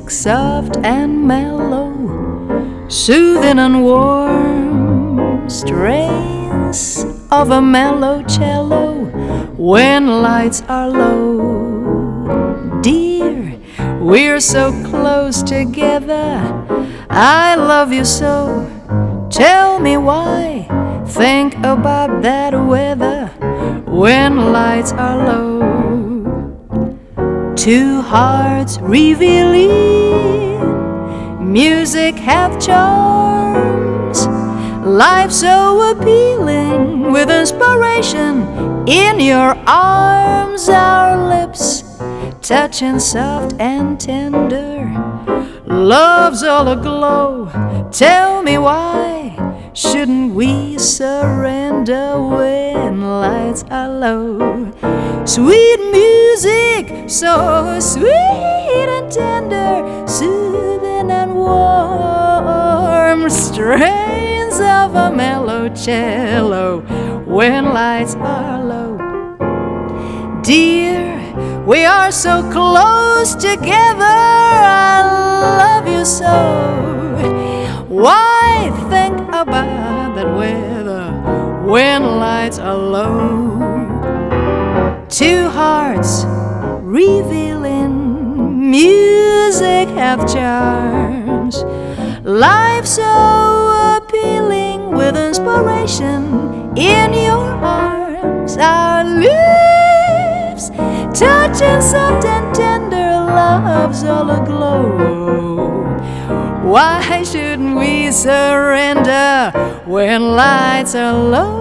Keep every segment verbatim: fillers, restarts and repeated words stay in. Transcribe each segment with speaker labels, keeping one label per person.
Speaker 1: music soft and mellow, soothing and warm, strains of a mellow cello when lights are low. Dear, we're so close together, I love you so. Tell me why, think about that weather when lights are low. Two hearts revealing, music have charms, life so appealing with inspiration in your arms. Our lips touching soft and tender, love's all aglow. Tell me why shouldn't we surrender when lights are low? Sweet music, so sweet and tender, soothing and warm, strains of a mellow cello when lights are low. Dear, we are so close together, I love you so. Why think about that weather when lights are low? Two hearts revealing, music have charms, life so appealing with inspiration in your arms. Our lips touching soft and tender, love's all aglow. Why shouldn't we surrender when lights are low?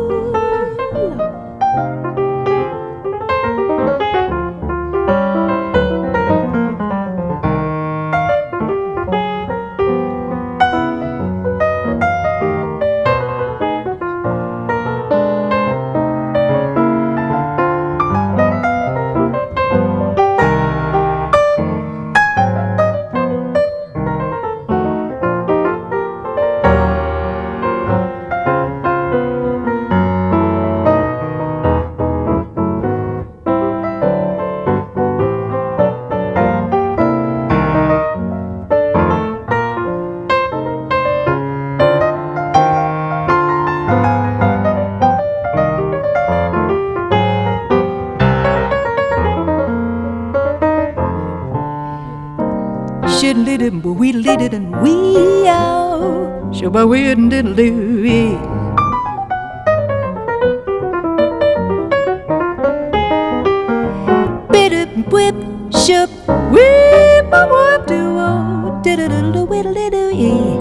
Speaker 1: Shouldn't did it, but we did it, and we out. Sure, but we didn't do it. Bit it, whip, shup, whip, whip, do, oh, did it, do, whittle, do, yeah.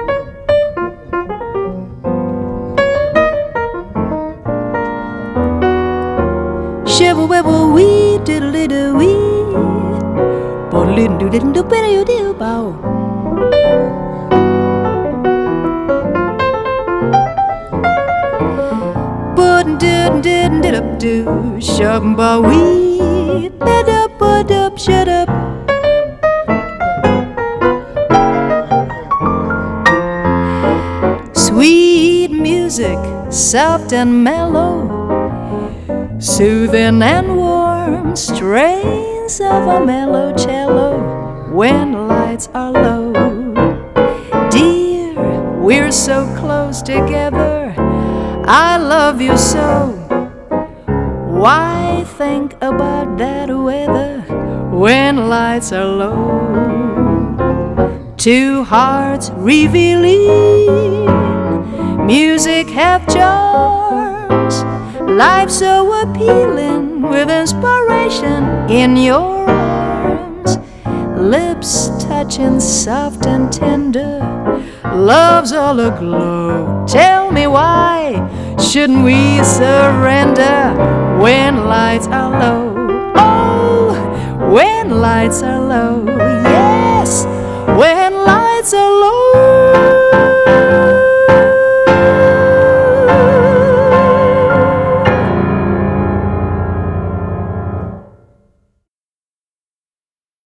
Speaker 1: Shibble, wibble, wee, diddle, do, wee. Didn't do didn't do better you do bow. But didn't didn't did up do shub bow wee bed up bud up shut up. Sweet music, soft and mellow, soothing and warm, strains of a mellow cello when lights are low. Dear, we're so close together, I love you so. Why think about that weather when lights are low? Two hearts revealing, music have charms, life so appealing with inspiration in your arms. Lips touching soft and tender, love's all aglow. Tell me why shouldn't we surrender when lights are low? Oh, when lights are low, yes, when lights are low.